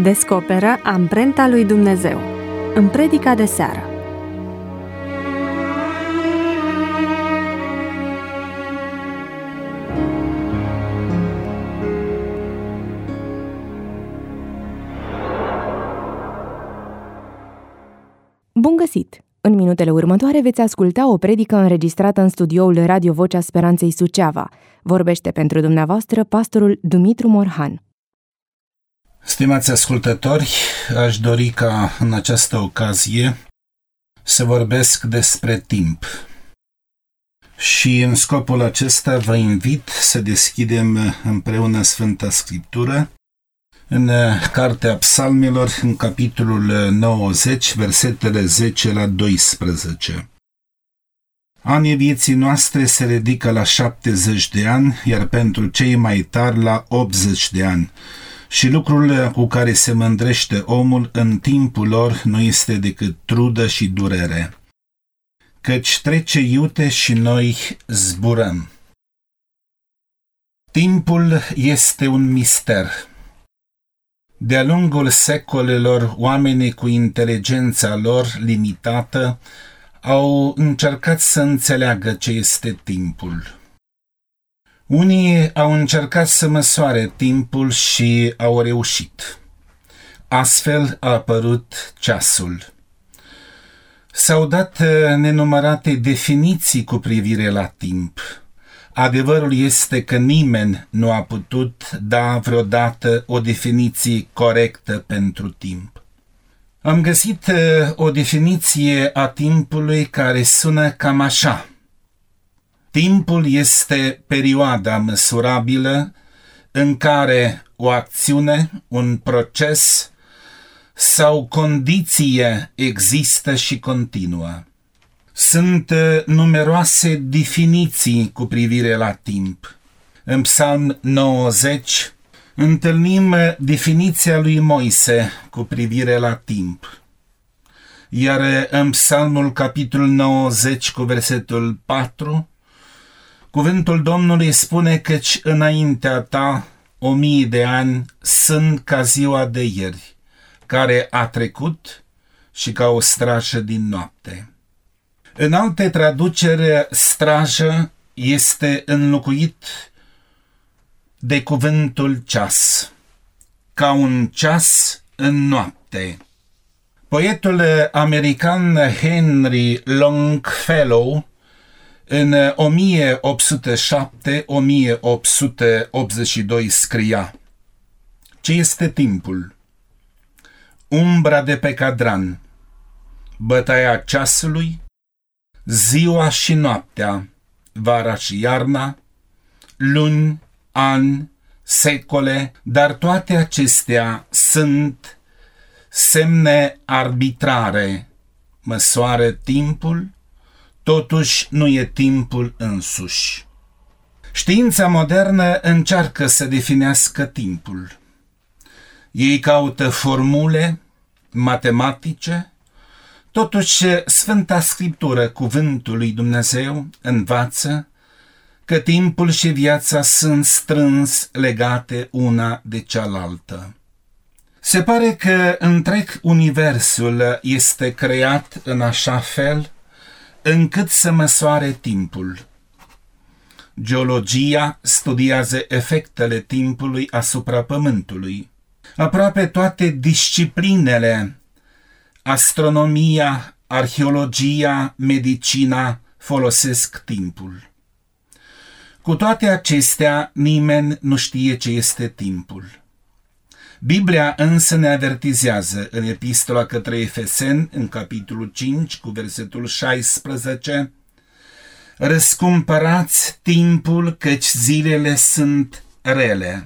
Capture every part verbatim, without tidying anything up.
Descoperă amprenta lui Dumnezeu în predica de seară. Bun găsit! În minutele următoare veți asculta o predică înregistrată în studioul Radio Vocea Speranței Suceava. Vorbește pentru dumneavoastră pastorul Dumitru Morhan. Stimați ascultători, aș dori ca în această ocazie să vorbesc despre timp. Și în scopul acesta vă invit să deschidem împreună Sfânta Scriptură în Cartea Psalmilor, în capitolul nouăzeci, versetele zece la doisprezece. Anii vieții noastre se ridică la șaptezeci de ani, iar pentru cei mai tari la optzeci de ani. Și lucrul cu care se mândrește omul în timpul lor nu este decât trudă și durere. Căci trece iute și noi zburăm. Timpul este un mister. De-a lungul secolelor, oamenii cu inteligența lor limitată au încercat să înțeleagă ce este timpul. Unii au încercat să măsoare timpul și au reușit. Astfel a apărut ceasul. S-au dat nenumărate definiții cu privire la timp. Adevărul este că nimeni nu a putut da vreodată o definiție corectă pentru timp. Am găsit o definiție a timpului care sună cam așa. Timpul este perioada măsurabilă în care o acțiune, un proces sau condiție există și continuă. Sunt numeroase definiții cu privire la timp. În Psalm nouăzeci întâlnim definiția lui Moise cu privire la timp. Iar în Psalmul capitolul nouăzeci cu versetul patru, cuvântul Domnului spune căci înaintea ta o mie de ani sunt ca ziua de ieri, care a trecut și ca o strajă din noapte. În alte traduceri, strajă este înlocuit de cuvântul ceas, ca un ceas în noapte. Poetul american Henry Longfellow în o mie opt sute șapte - o mie opt sute optzeci și doi scria: ce este timpul? Umbra de pe cadran, bătaia ceasului, ziua și noaptea, vara și iarna, luni, ani, secole, dar toate acestea sunt semne arbitrare. Măsoară timpul, totuși nu e timpul însuși. Știința modernă încearcă să definească timpul. Ei caută formule matematice, totuși Sfânta Scriptură, cuvântul lui Dumnezeu, învață că timpul și viața sunt strâns legate una de cealaltă. Se pare că întreg universul este creat în așa fel încât să măsoare timpul. Geologia studiază efectele timpului asupra Pământului. Aproape toate disciplinele, astronomia, arheologia, medicina, folosesc timpul. Cu toate acestea, nimeni nu știe ce este timpul. Biblia însă ne avertizează în Epistola către Efeseni, în capitolul cinci, cu versetul șaisprezece, răscumpărați timpul, căci zilele sunt rele.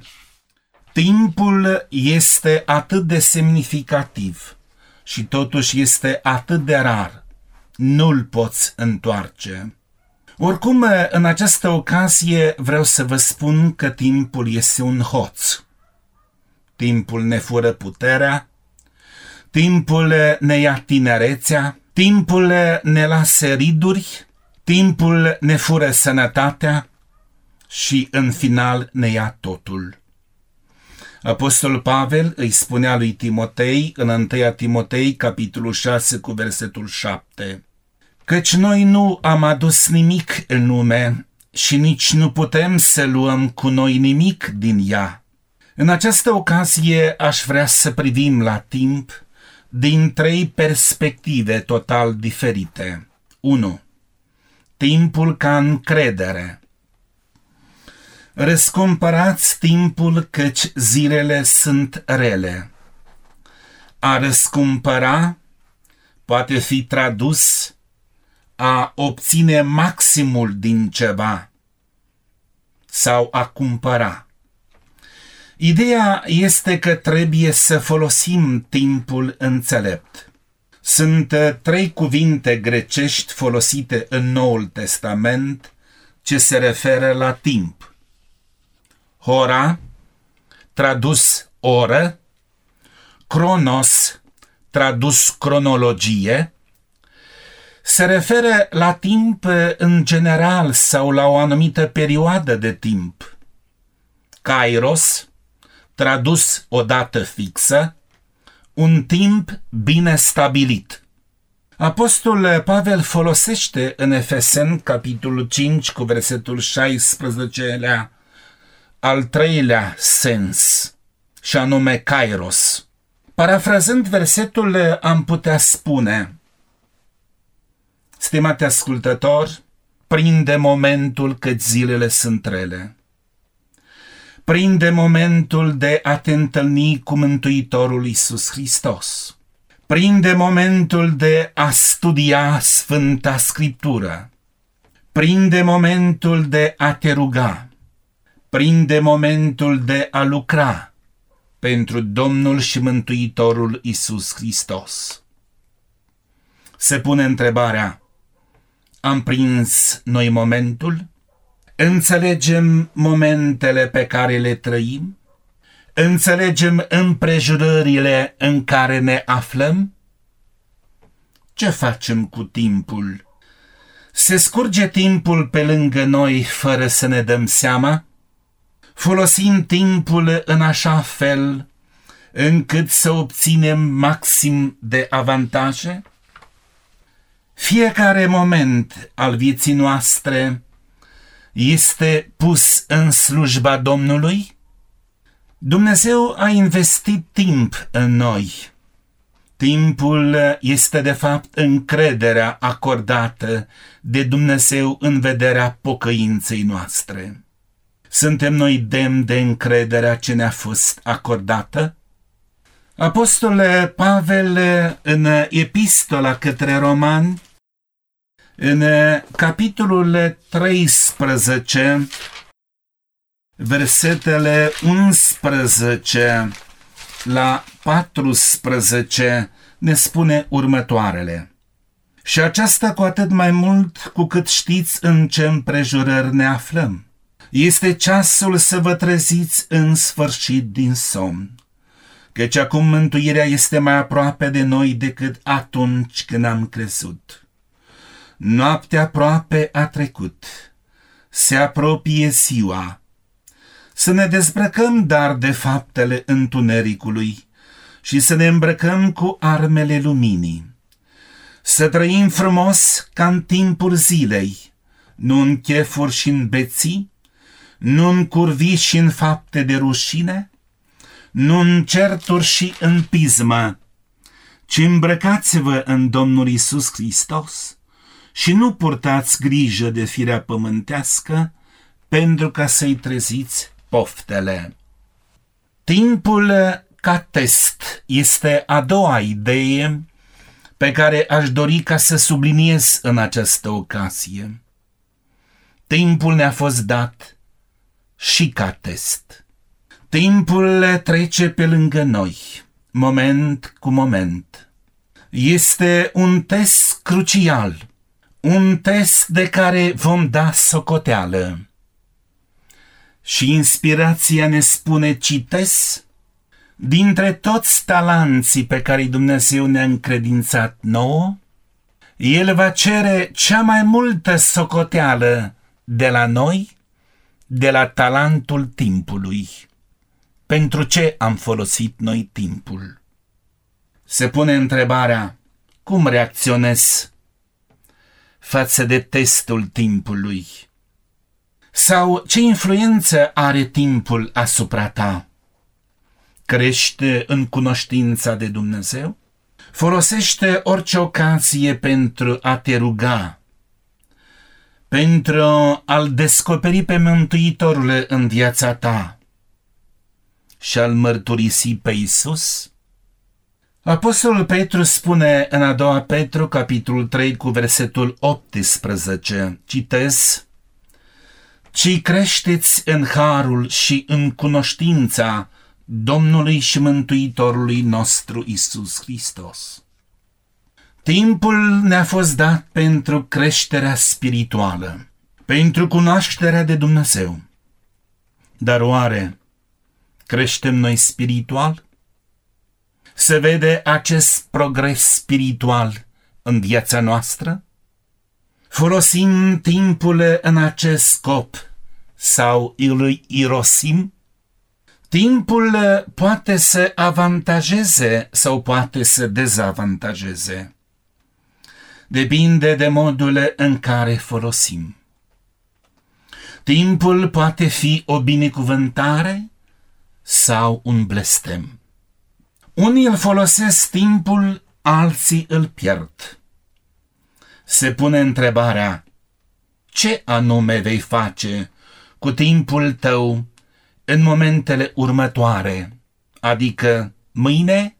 Timpul este atât de semnificativ și totuși este atât de rar, nu-l poți întoarce. Oricum, în această ocazie vreau să vă spun că timpul este un hoț. Timpul ne fură puterea, timpul ne ia tinerețea, timpul ne lasă riduri, timpul ne fură sănătatea și în final ne ia totul. Apostolul Pavel îi spunea lui Timotei în întâi Timotei, capitolul șase, cu versetul șapte: căci noi nu am adus nimic în lume și nici nu putem să luăm cu noi nimic din ea. În această ocazie aș vrea să privim la timp din trei perspective total diferite. unu. Timpul ca încredere. Răscumpărați timpul, căci zilele sunt rele. A răscumpăra poate fi tradus a obține maximul din ceva sau a cumpăra. Ideea este că trebuie să folosim timpul înțelept. Sunt trei cuvinte grecești folosite în Noul Testament ce se referă la timp. Hora, tradus oră, cronos, tradus cronologie, se referă la timp în general sau la o anumită perioadă de timp. Kairos, tradus o dată fixă, un timp bine stabilit. Apostolul Pavel folosește în Efeseni, capitolul cinci, cu versetul șaisprezece, al treilea sens, și anume Kairos. Parafrazând versetul, am putea spune: stimate ascultător, prinde momentul că zilele sunt rele. Prinde momentul de a te întâlni cu Mântuitorul Iisus Hristos. Prinde momentul de a studia Sfânta Scriptură. Prinde momentul de a te ruga. Prinde momentul de a lucra pentru Domnul și Mântuitorul Iisus Hristos. Se pune întrebarea: am prins noi momentul? Înțelegem momentele pe care le trăim? Înțelegem împrejurările în care ne aflăm? Ce facem cu timpul? Se scurge timpul pe lângă noi fără să ne dăm seama? Folosim timpul în așa fel încât să obținem maxim de avantaje? Fiecare moment al vieții noastre este pus în slujba Domnului? Dumnezeu a investit timp în noi. Timpul este de fapt încrederea acordată de Dumnezeu în vederea pocăinței noastre. Suntem noi demni de încrederea ce ne-a fost acordată? Apostolul Pavel, în epistola către Romani, în capitolul treisprezece, versetele unsprezece la paisprezece, ne spune următoarele: și aceasta cu atât mai mult cu cât știți în ce împrejurări ne aflăm. Este ceasul să vă treziți în sfârșit din somn, căci acum mântuirea este mai aproape de noi decât atunci când am crezut. Noaptea aproape a trecut, se apropie ziua. Să ne dezbrăcăm dar de faptele întunericului și să ne îmbrăcăm cu armele luminii. Să trăim frumos ca în timpul zilei, nu în chefuri și în beții, nu în curvii și în fapte de rușine, nu în certuri și în pismă, ci îmbrăcați-vă în Domnul Iisus Hristos și nu purtați grijă de firea pământească, pentru ca să-i treziți poftele. Timpul ca test este a doua idee pe care aș dori ca să subliniez în această ocazie. Timpul ne-a fost dat și ca test. Timpul trece pe lângă noi, moment cu moment. Este un test crucial, un test de care vom da socoteală. Și inspirația ne spune, citez: dintre toți talanții pe care Dumnezeu ne-a încredințat nouă, El va cere cea mai multă socoteală de la noi, de la talentul timpului. pentru ce am folosit noi timpul? Se pune întrebarea, cum reacționez față de testul timpului? Sau ce influență are timpul asupra ta? Crește în cunoștința de Dumnezeu? Folosește orice ocazie pentru a te ruga, pentru a-L descoperi pe Mântuitorul în viața ta și a-L mărturisi pe Iisus? Apostolul Petru spune în a doua Petru, capitolul trei, cu versetul optsprezece, citez, ci creșteți în harul și în cunoștința Domnului și Mântuitorului nostru Iisus Hristos. Timpul ne-a fost dat pentru creșterea spirituală, pentru cunoașterea de Dumnezeu. Dar oare creștem noi spiritual? Se vede acest progres spiritual în viața noastră? Folosim timpul în acest scop sau îl irosim? Timpul poate să avantajeze sau poate să dezavantajeze. Depinde de modul în care folosim. Timpul poate fi o binecuvântare sau un blestem. Unii îl folosesc timpul, alții îl pierd. Se pune întrebarea, ce anume vei face cu timpul tău în momentele următoare, adică mâine,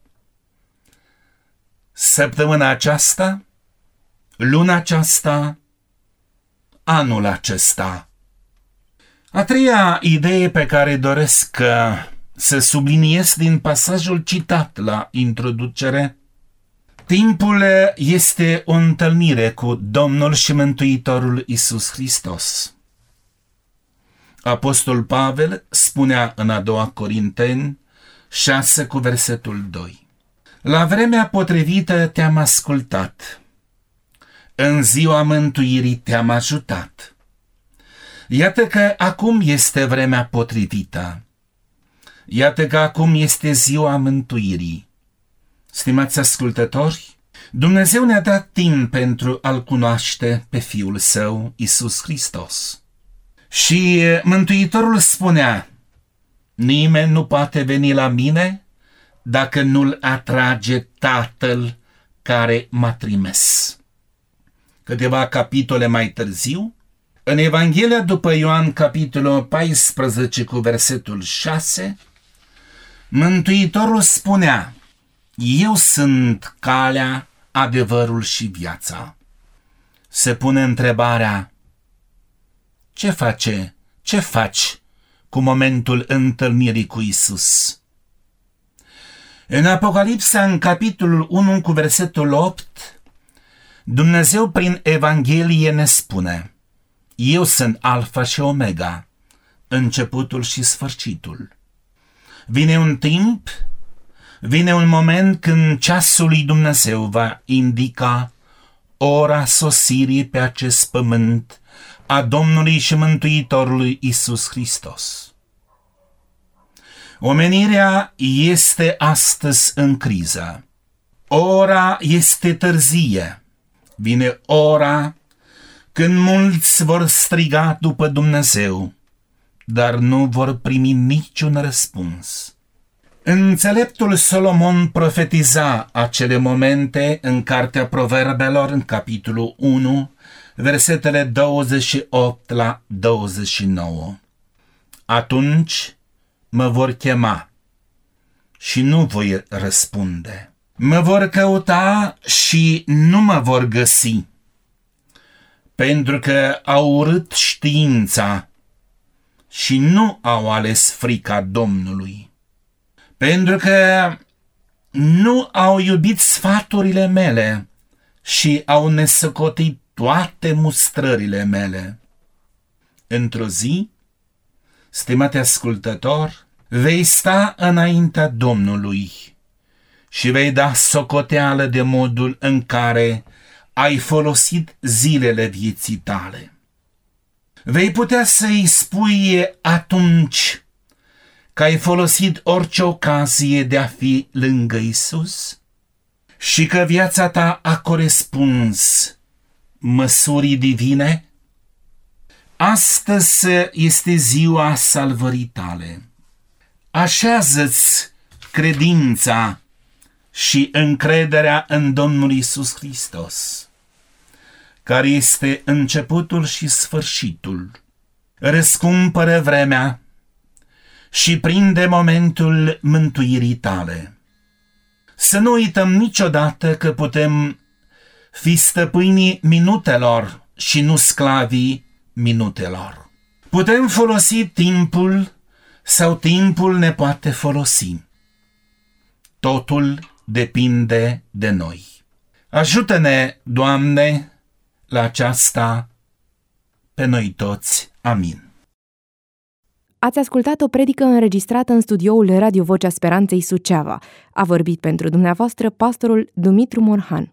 săptămâna aceasta, luna aceasta, anul acesta? A treia idee pe care doresc să subliniez din pasajul citat la introducere, timpul este o întâlnire cu Domnul și Mântuitorul Iisus Hristos. Apostol Pavel spunea în a doua Corinteni șase cu versetul doi. La vremea potrivită te-am ascultat, în ziua mântuirii te-am ajutat. Iată că acum este vremea potrivită. Iată că acum este ziua mântuirii. Stimați ascultători, Dumnezeu ne-a dat timp pentru a-L cunoaște pe Fiul Său, Iisus Hristos. Și Mântuitorul spunea, nimeni nu poate veni la mine dacă nu-L atrage Tatăl care m-a trimis. Câteva capitole mai târziu, în Evanghelia după Ioan, capitolul paisprezece cu versetul șase, Mântuitorul spunea, eu sunt calea, adevărul și viața. Se pune întrebarea, ce face, ce faci cu momentul întâlnirii cu Iisus? În Apocalipsa, în capitolul unu cu versetul opt, Dumnezeu prin Evanghelie ne spune, eu sunt Alfa și Omega, începutul și sfârșitul. Vine un timp, vine un moment când ceasul lui Dumnezeu va indica ora sosirii pe acest pământ a Domnului și Mântuitorului Iisus Hristos. Omenirea este astăzi în criză. Ora este târzie. Vine ora când mulți vor striga după Dumnezeu, dar nu vor primi niciun răspuns. Înțeleptul Solomon profetiza acele momente în Cartea Proverbelor, în capitolul unu, versetele douăzeci și opt la douăzeci și nouă. Atunci mă vor chema și nu voi răspunde. Mă vor căuta și nu mă vor găsi, pentru că au urât știința și nu au ales frica Domnului, pentru că nu au iubit sfaturile mele și au nesocotit toate mustrările mele. Într-o zi, stimate ascultător, vei sta înaintea Domnului și vei da socoteală de modul în care ai folosit zilele vieții tale. Vei putea să-i spui atunci că ai folosit orice ocazie de a fi lângă Isus și că viața ta a corespuns măsurii divine? Astăzi este ziua salvării tale. Așează-ți credința și încrederea în Domnul Iisus Hristos, care este începutul și sfârșitul. Răscumpără vremea și prinde momentul mântuirii tale. Să nu uităm niciodată că putem fi stăpânii minutelor și nu sclavii minutelor. Putem folosi timpul sau timpul ne poate folosi. Totul depinde de noi. Ajută-ne, Doamne, la aceasta pe noi toți. Amin. Ați ascultat o predică înregistrată în studioul Radio Vocea Speranței Suceava. A vorbit pentru dumneavoastră pastorul Dumitru Morhan.